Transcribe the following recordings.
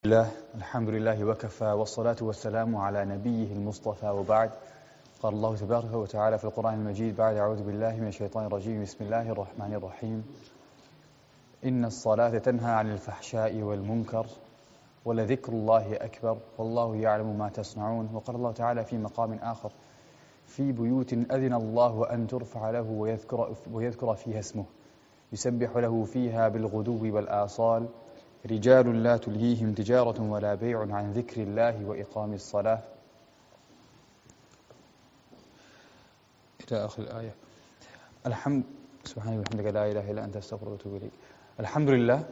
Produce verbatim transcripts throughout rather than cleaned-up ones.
الله الحمد لله وكفى والصلاة والسلام على نبيه المصطفى وبعد. قال الله تبارك وتعالى في القرآن المجيد بعد أعوذ بالله من الشيطان الرجيم بسم الله الرحمن الرحيم إن الصلاة تنهى عن الفحشاء والمنكر ولذكر الله أكبر والله يعلم ما تصنعون. وقال الله تعالى في مقام آخر في بيوت أذن الله أن ترفع له ويذكر, ويذكر فيها اسمه يسبح له فيها بالغدو والآصال رجال لا تلهيهم تجارة ولا بيع عن ذكر الله وإقام الصلاة إلى آخر الآية. الحمد سبحانه وبحمدك لا إله إلا أنت أستغفرك وأتوب إليك. Alhamdulillah.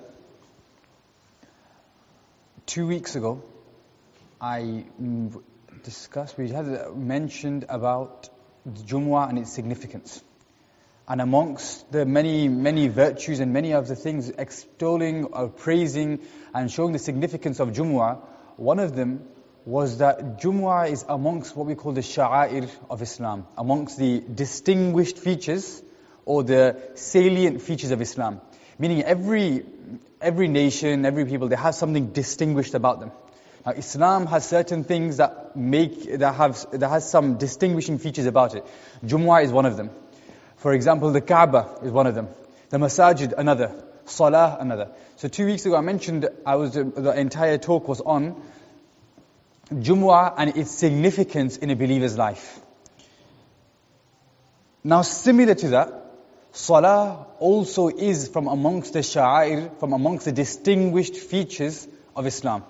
Two weeks ago, I discussed, we had mentioned about the Jumu'ah and its significance. And amongst the many, many virtues and many of the things extolling or praising and showing the significance of Jumu'ah, one of them was that Jumu'ah is amongst what we call the sha'air of Islam, amongst the distinguished features or the salient features of Islam. Meaning every every nation, every people, they have something distinguished about them. Now Islam has certain things that make, that have, that has some distinguishing features about it. Jumu'ah is one of them. For example, the Kaaba is one of them. The Masajid, another. Salah, another. So two weeks ago I mentioned, I was the entire talk was on Jumu'ah and its significance in a believer's life. Now similar to that, Salah also is from amongst the sha'air, from amongst the distinguished features of Islam.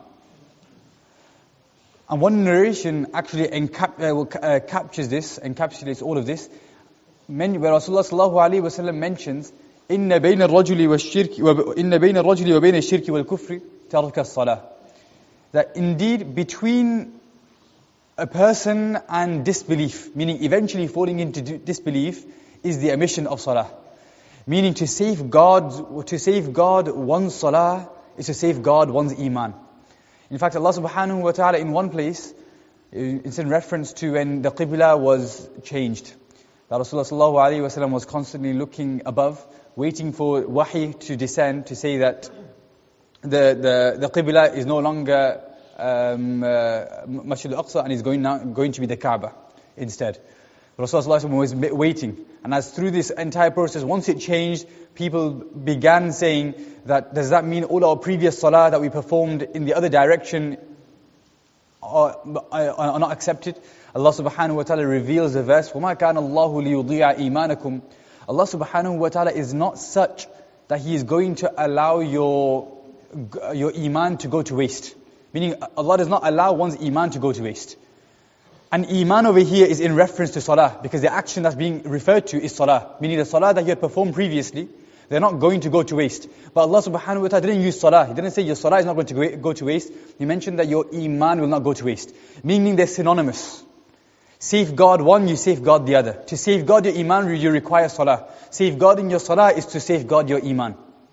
And one narration actually encap- uh, uh, captures this, encapsulates all of this. Men, where Rasulullah sallallahu alaihi wasallam mentions, "Inna bayna al-rajuli wash-shirki, inna bayna al-rajuli wa bayna ash-shirki wal-kufri tarka as-salah." That indeed between a person and disbelief, meaning eventually falling into disbelief, is the omission of salah. Meaning to safeguard, to safeguard one's salah is to safeguard one's iman. In fact, Allah subhanahu wa ta'ala in one place, it's in reference to when the qibla was changed. That Rasulullah sallallahu alaihi wasallam was constantly looking above, waiting for wahi to descend to say that the the the qibla is no longer um, uh, Masjid al-Aqsa and is going now going to be the Kaaba instead. Rasulullah sallallahu alaihi wasallam was waiting, and as through this entire process, once it changed, people began saying that does that mean all our previous salah that we performed in the other direction are, are, are not accepted? Allah subhanahu wa ta'ala reveals the verse, وَمَا كَانَ اللَّهُ لِيُضِيعَ إِيمَانَكُمْ. Allah subhanahu wa ta'ala is not such that He is going to allow your your iman to go to waste. Meaning Allah does not allow one's iman to go to waste. And iman over here is in reference to salah, because the action that's being referred to is salah. Meaning the salah that you had performed previously, they're not going to go to waste. But Allah subhanahu wa ta'ala didn't use salah. He didn't say your salah is not going to go to waste. He mentioned that your iman will not go to waste. Meaning they're synonymous. Safeguard one, you safeguard the other. To safeguard your iman, you require salah. Safeguarding your salah is to safeguard your iman.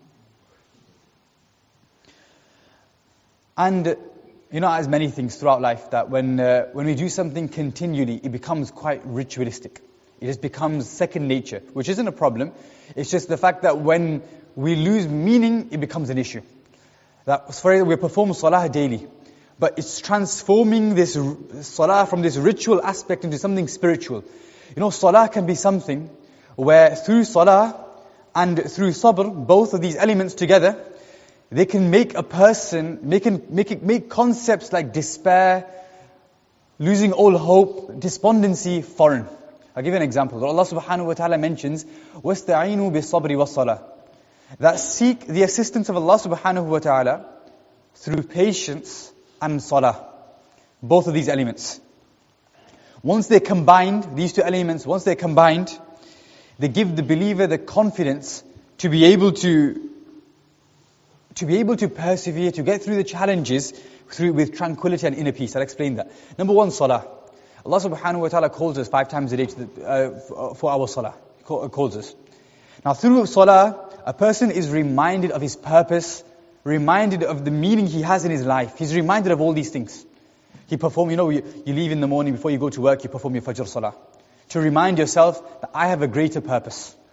And you know, as many things throughout life, that when uh, when we do something continually, it becomes quite ritualistic. It just becomes second nature, which isn't a problem. It's just the fact that when we lose meaning, it becomes an issue. That for example, we perform salah daily, but it's transforming this salah from this ritual aspect into something spiritual. You know, salah can be something where through salah and through sabr, both of these elements together, they can make a person, make it, make it, make concepts like despair, losing all hope, despondency foreign. I'll give you an example. Allah subhanahu wa ta'ala mentions, وَاسْتَعِينُوا بِالصَّبْرِ وَالصَّلَاةِ. That seek the assistance of Allah subhanahu wa ta'ala through patience and salah. Both of these elements. Once they're combined, these two elements, once they're combined, they give the believer the confidence to be able to to be able to persevere, to get through the challenges through with tranquility and inner peace. I'll explain that. Number one, salah. Allah subhanahu wa ta'ala calls us five times a day to the, uh, for our salah. He calls us. Now through salah, a person is reminded of his purpose, reminded of the meaning he has in his life. He's reminded of all these things. He perform, you know, you, you leave in the morning, before you go to work, you perform your fajr salah. To remind yourself that I have a greater purpose.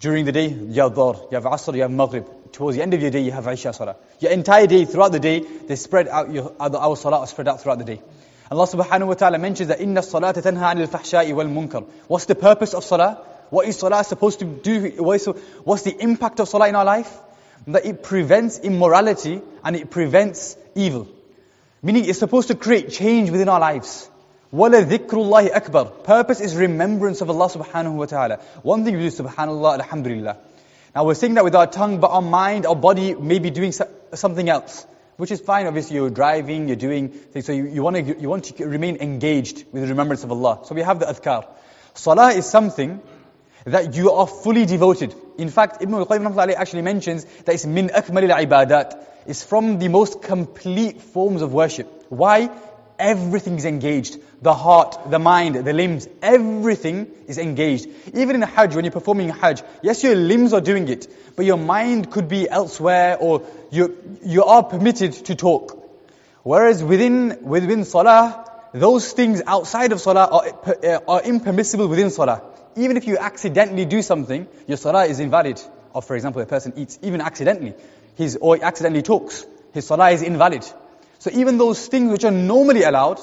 During the day, you have Dhuhr, you have Asr, you have Maghrib. Towards the end of your day, you have Isha Salah. Your entire day, throughout the day, they spread out, your, our Salah are spread out throughout the day. Allah subhanahu wa ta'ala mentions that إِنَّ الصَّلَاةَ تَنْهَى عَنِ الْفَحْشَاءِ وَالْمُنْكَرِ. What's the purpose of Salah? What is Salah supposed to do? What's the impact of Salah in our life? That it prevents immorality and it prevents evil. Meaning it's supposed to create change within our lives. وَلَذِكْرُ اللَّهِ أَكْبَرُ. Purpose is remembrance of Allah subhanahu wa ta'ala. One thing we do, subhanallah, alhamdulillah. Now we're saying that with our tongue, but our mind, our body may be doing something else. Which is fine, obviously you're driving, you're doing things, so you, you, want to, you want to remain engaged with the remembrance of Allah. So we have the adhkar. Salah is something that you are fully devoted. In fact, Ibn al-Qayyim actually mentions that it's min akmal al-ibadat. It's from the most complete forms of worship. Why? Everything is engaged. The heart, the mind, the limbs, everything is engaged. Even in Hajj, when you're performing Hajj, yes, your limbs are doing it, but your mind could be elsewhere, or you you are permitted to talk. Whereas within within Salah, those things outside of Salah are, are impermissible within Salah. Even if you accidentally do something, your Salah is invalid. Or for example, a person eats, even accidentally, his or accidentally talks, his Salah is invalid. So even those things which are normally allowed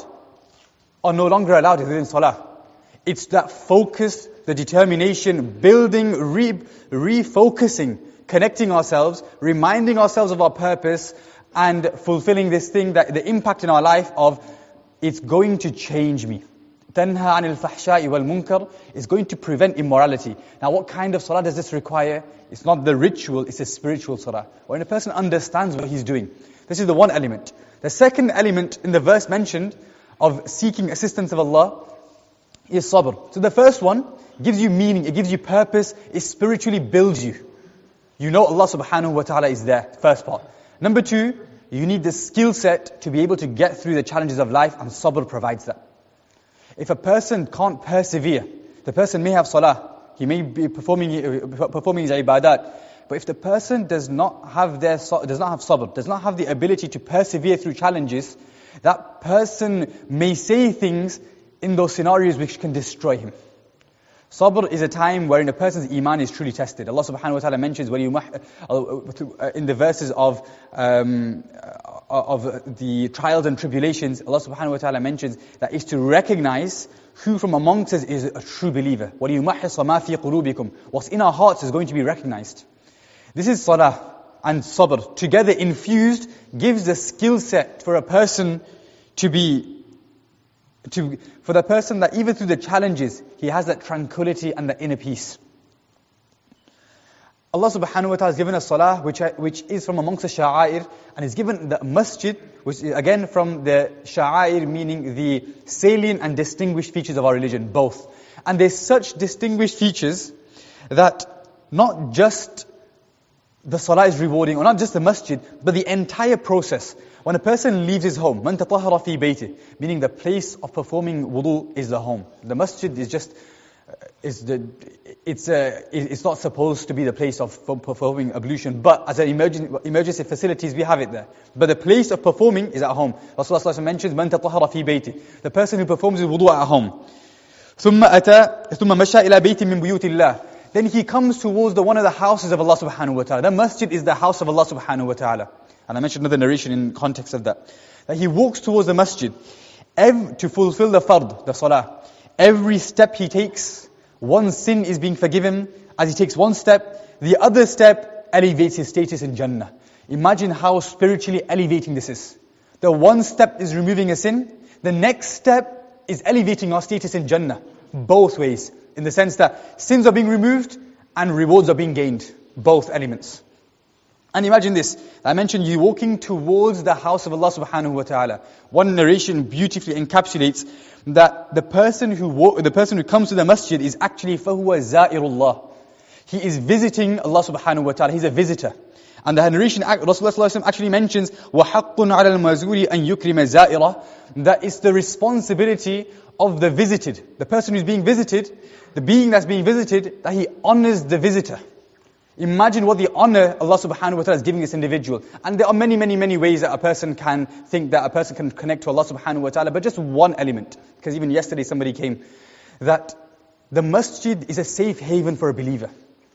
are no longer allowed within Salah. It's that focus, the determination, building, re, refocusing, connecting ourselves, reminding ourselves of our purpose, and fulfilling this thing, that the impact in our life of, it's going to change me. Tanha anil fahsha'i wal munkar is going to prevent immorality. Now what kind of salah does this require? It's not the ritual, it's a spiritual salah. When a person understands what he's doing. This is the one element. The second element in the verse mentioned of seeking assistance of Allah is sabr. So the first one gives you meaning, it gives you purpose, it spiritually builds you. You know Allah subhanahu wa ta'ala is there, first part. Number two, you need the skill set to be able to get through the challenges of life, and sabr provides that. If a person can't persevere, the person may have salah, he may be performing performing his ibadat, but if the person does not have their does not have sabr, does not have the ability to persevere through challenges, that person may say things in those scenarios which can destroy him. Sabr is a time wherein a person's iman is truly tested. Allah subhanahu wa ta'ala mentions when you in the verses of um, of the trials and tribulations, Allah subhanahu wa ta'ala mentions that is to recognize who from amongst us is a true believer. وَلِيُمَحِّصَ مَا فِي قُلُوبِكُمْ. What's in our hearts is going to be recognized. This is salah and sabr together infused gives the skill set for a person to be To, for the person that even through the challenges, he has that tranquility and that inner peace. Allah subhanahu wa ta'ala has given us salah, which, which is from amongst the sha'air, and is given the masjid, which is again from the sha'air, meaning the salient and distinguished features of our religion, both. And there's such distinguished features that not just the salah is rewarding, or not just the masjid, but the entire process. When a person leaves his home, man tatahhara fi bayti, meaning the place of performing wudu is the home. The masjid is just, is the, it's a, it's not supposed to be the place of performing ablution, but as an emergency, emergency facilities, we have it there. But the place of performing is at home. Rasulullah mentions, man tatahhara fi bayti, the person who performs his wudu at home. ثم أتى ثم مشى إلى بيت من بيوت الله. Then he comes towards the one of the houses of Allah subhanahu wa ta'ala. The masjid is the house of Allah subhanahu wa ta'ala. And I mentioned another narration in context of that. That he walks towards the masjid every, to fulfill the fard, the salah. Every step he takes, one sin is being forgiven. As he takes one step, the other step elevates his status in Jannah. Imagine how spiritually elevating this is. The one step is removing a sin. The next step is elevating our status in Jannah. Both ways. In the sense that sins are being removed and rewards are being gained. Both elements. And imagine this, I mentioned you walking towards the house of Allah subhanahu wa ta'ala. One narration beautifully encapsulates that the person who walk, the person who comes to the masjid is actually فَهُوَ زَائِرُ اللَّهِ. He is visiting Allah subhanahu wa ta'ala, he's a visitor. And the narration, Rasulullah actually mentions وَحَقٌّ عَلَى الْمَزُورِ أَن يُكْرِمَ زَائِرَهُ. That is the responsibility of the visited. The person who's being visited, the being that's being visited, that he honors the visitor. Imagine what the honor Allah subhanahu wa ta'ala is giving this individual. And there are many, many, many ways that a person can think that a person can connect to Allah subhanahu wa ta'ala, but just one element. Because even yesterday somebody came, that the masjid is a safe haven for a believer.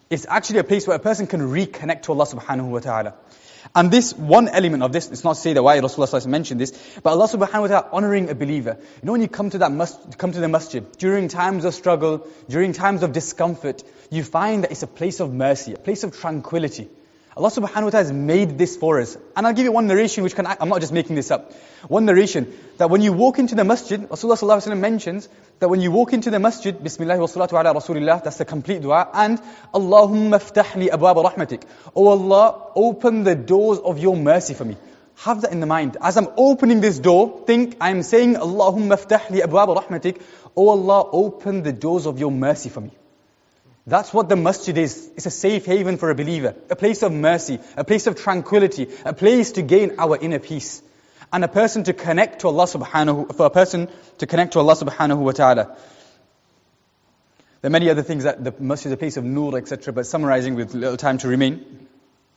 It's actually a place where a person can reconnect to Allah subhanahu wa ta'ala. And this one element of this, it's not to say that why Rasulullah sallallahu alaihi wasallam mentioned this, but Allah subhanahu wa ta'ala honoring a believer. You know, when you come to that mas- come to the masjid, during times of struggle, during times of discomfort, you find that it's a place of mercy, a place of tranquility. Allah subhanahu wa ta'ala has made this for us. And I'll give you one narration which can, I'm not just making this up. One narration, that when you walk into the masjid, Rasulullah sallallahu alaihi wasallam mentions that when you walk into the masjid, Bismillah wa salatu ala Rasulillah, that's the complete dua, and Allahumma ftah li abwab rahmatik. Oh Allah, open the doors of your mercy for me. Have that in the mind. As I'm opening this door, think I'm saying Allahumma ftah li abwab rahmatik. Oh Allah, open the doors of your mercy for me. That's what the masjid is. It's a safe haven for a believer. A place of mercy, a place of tranquility, a place to gain our inner peace. And a person to connect to Allah subhanahu, for a person to connect to Allah subhanahu wa ta'ala. There are many other things that the masjid is a place of nur, et cetera, but summarizing with little time to remain.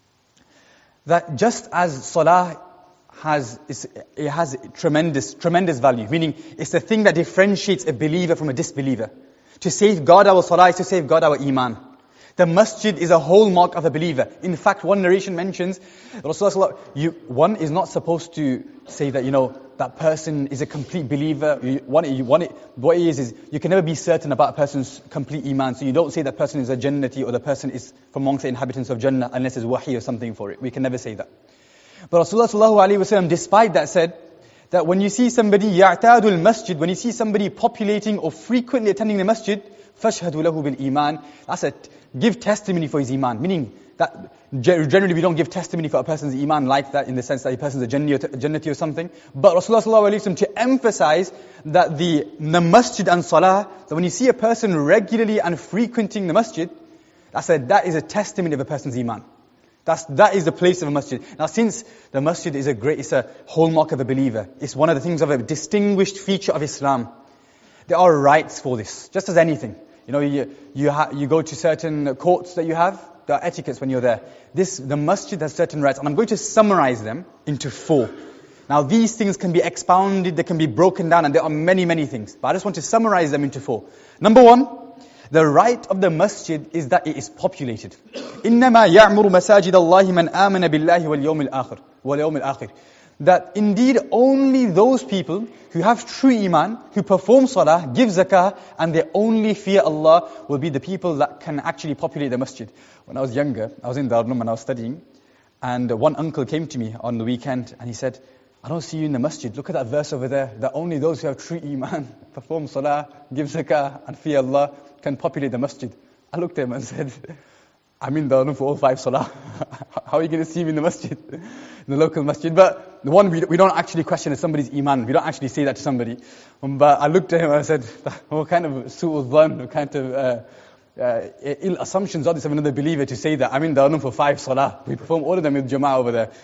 That just as salah has, it has tremendous, tremendous value, meaning it's the thing that differentiates a believer from a disbeliever. To safeguard our salah is to safeguard our iman. The masjid is a hallmark of a believer. In fact, one narration mentions, Rasulullah, you, one is not supposed to say that, you know, that person is a complete believer. You, one, you, one, what it is, is you can never be certain about a person's complete iman. So you don't say that person is a jannati or the person is from amongst the inhabitants of Jannah unless there's wahi or something for it. We can never say that. But Rasulullah sallallahu alaihi wasallam, despite that, said that when you see somebody ya'tadul masjid, when you see somebody populating or frequently attending the masjid, fashhadu lahu bil iman. That's a give testimony for his iman. Meaning that generally we don't give testimony for a person's iman like that in the sense that a person's a jannati or something. But Rasulullah sallallahu alaihi wasallam to emphasize that the, the masjid and salah, that when you see a person regularly and frequenting the masjid, that's a, that is a testimony of a person's iman. That's, that is the place of a masjid. Now since the masjid is a great, it's a hallmark of a believer, it's one of the things of a distinguished feature of Islam. There are rights for this, just as anything. You know, you, you, ha- you go to certain courts that you have, there are etiquettes when you're there. This, the masjid has certain rights, and I'm going to summarize them into four. Now these things can be expounded, they can be broken down, and there are many, many things. But I just want to summarize them into four. Number one, the right of the masjid is that it is populated. إِنَّمَا يَعْمُرُ مَسَاجِدَ اللَّهِ مَنْ آمَنَ بِاللَّهِ وَالْيَوْمِ الْآخِرِ وَالْيَوْمِ الْآخِرِ. That indeed only those people who have true iman, who perform salah, give zakah, and they only fear Allah will be the people that can actually populate the masjid. When I was younger, I was in Darul Uloom and I was studying, and one uncle came to me on the weekend and he said, I don't see you in the masjid. Look at that verse over there, that only those who have true iman, perform salah, give zakah, and fear Allah can populate the masjid. I looked at him and said, I'm in Darul Uloom for all five salah. How are you going to see me in the masjid? In the local masjid. But the one we, we don't actually question is somebody's iman. We don't actually say that to somebody. Um, but I looked at him and I said, what kind of su'ul dhan, what kind of uh, uh, ill assumptions are this of another believer to say that I'm in Darul Uloom for five salah. We perform all of them with jama'ah over there.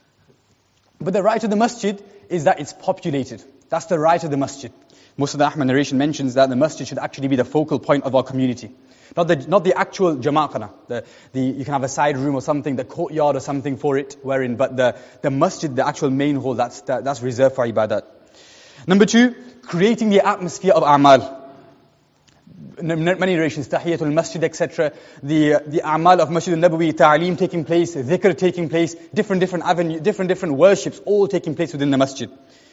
But the right of the masjid is that it's populated. That's the right of the masjid. Most of the Ahmad narration mentions that the masjid should actually be the focal point of our community. Not the not the actual jama'ah. The, the, you can have a side room or something, the courtyard or something for it, wherein, but the, the masjid, the actual main hall, that's, that, that's reserved for ibadat. Number two, creating the atmosphere of a'mal. Many narrations, tahiyatul masjid, et cetera. The, the a'mal of Masjid al-Nabawi, ta'aleem taking place, dhikr taking place, different, different avenues, different, different worships, all taking place within the masjid.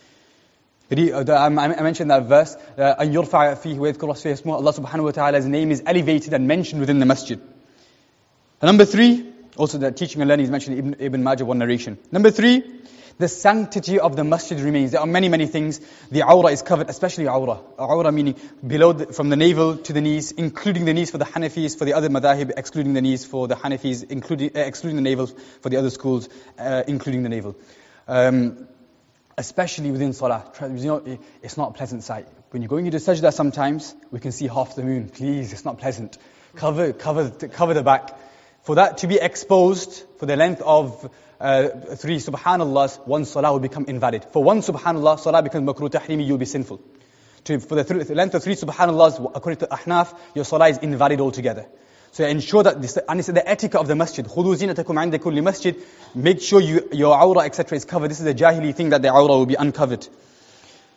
I mentioned that verse, أَن يُرْفَعَ فِيهِ وَيَذْكُرَ رَسْفِهِ اسْمُهُ. Allah subhanahu wa ta'ala's name is elevated and mentioned within the masjid. And number three, also the teaching and learning is mentioned in Ibn, Ibn Majah, one narration. Number three, the sanctity of the masjid remains. There are many, many things. The awrah is covered, especially awrah. Awrah meaning below, the, from the navel to the knees, including the knees for the Hanafis, for the other madhahib, excluding the knees for the Hanafis, including, uh, excluding the navel for the other schools, uh, including the navel. Um, Especially within salah. You know, it's not a pleasant sight. When you're going into sajda sometimes, we can see half the moon. Please, it's not pleasant. Cover, cover, cover the back. For that to be exposed for the length of uh, three subhanallahs, one salah will become invalid. For one subhanallah, salah becomes makruh tahrimi, you'll be sinful. To, for the, th- the length of three subhanallahs, according to Ahnaf, your salah is invalid altogether. So ensure that this, and it's the etiquette of the masjid. خُذُوا زِينَتَكُمْ عِنْدَ كُلِّ masjid. Make sure you, your awrah, et cetera is covered. This is a jahili thing that the awrah will be uncovered.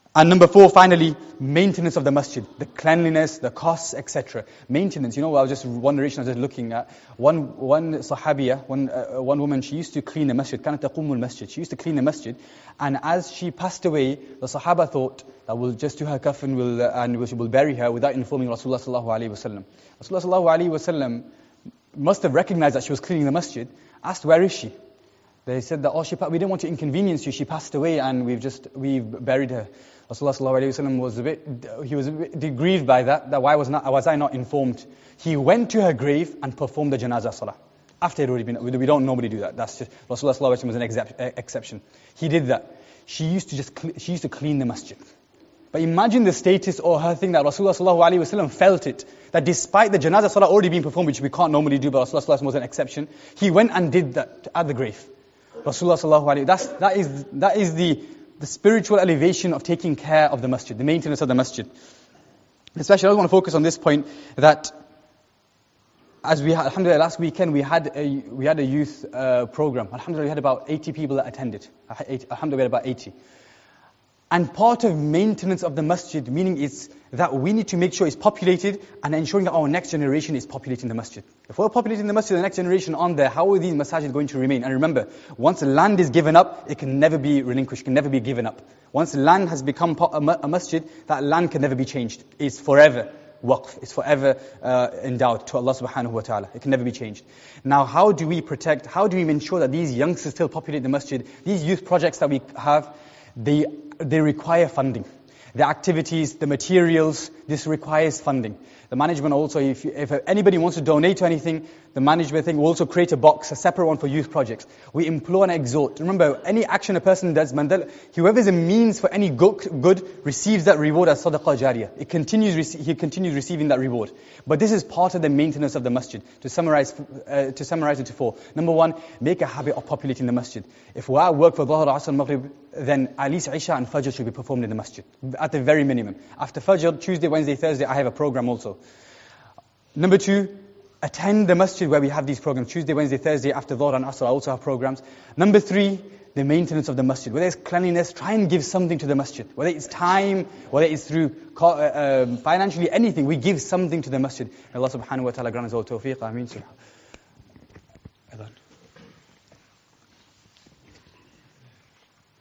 And number four, finally, maintenance of the masjid. The cleanliness, the costs, et cetera. Maintenance, you know, I was just, one narration I was just looking at. One one sahabiya, one uh, one woman, she used to clean the masjid. كانت تقوم المسجد. She used to clean the masjid. And as she passed away, the sahaba thought that we'll just do her coffin we'll, uh, and we will bury her without informing Rasulullah sallallahu alayhi wa sallam. Rasulullah sallallahu alayhi wa sallam must have recognized that she was cleaning the masjid, asked, where is she? They said that, oh, she, we didn't want to inconvenience you, she passed away and we've just, we've buried her. Rasulullah sallallahu alayhi wa sallam was a bit, he was a bit grieved by that, that why was, not, was I not informed? He went to her grave and performed the janazah salah. After it had already been, we don't normally do that. That's just, Rasulullah sallallahu alayhi wa sallam was an excep, exception. He did that. She used to just, she used to clean the masjid. But imagine the status or her thing that Rasulullah sallallahu alayhi wa sallam felt it. That despite the janazah salah already being performed, which we can't normally do, but Rasulullah sallallahu alayhi wa sallam was an exception, he went and did that at the grave. Rasulullah sallallahu alayhi wa sallam, that is, that is the, the spiritual elevation of taking care of the masjid, the maintenance of the masjid. Especially, I want to focus on this point that, as we had, alhamdulillah, last weekend we had a, we had a youth uh, program. Alhamdulillah, we had about eighty people that attended. Alhamdulillah, we had about eighty. And part of maintenance of the masjid, meaning is that we need to make sure it's populated and ensuring that our next generation is populating the masjid. If we're populating the masjid, the next generation on there, how are these masajid going to remain? And remember, once land is given up, it can never be relinquished, can never be given up. Once land has become a masjid, that land can never be changed. It's forever waqf, it's forever uh, endowed to Allah subhanahu wa ta'ala. It can never be changed. Now, how do we protect, how do we ensure that these youngsters still populate the masjid? These youth projects that we have, they they require funding. The activities, the materials, this requires funding. The management also, if, you, if anybody wants to donate to anything, the management thing will also create a box, a separate one for youth projects. We implore and exhort. Remember, any action a person does, mandal, whoever is a means for any good, good receives that reward as sadaqah jariyah. It continues, he continues receiving that reward. But this is part of the maintenance of the masjid. To summarize, uh, to summarize it to four. Number one, make a habit of populating the masjid. If we are work for Dhuhr, Asr, Maghrib, then at least Isha and Fajr should be performed in the masjid. At the very minimum. After Fajr, Tuesday, Wednesday, Thursday, I have a program also. Number two, attend the masjid where we have these programs. Tuesday, Wednesday, Thursday, after Dhuhr and Asr, I also have programs. Number three, the maintenance of the masjid. Whether it's cleanliness, try and give something to the masjid. Whether it's time, whether it's through uh, um, financially, anything, we give something to the masjid. May Allah subhanahu wa ta'ala grant us all tawfiq. Ameen.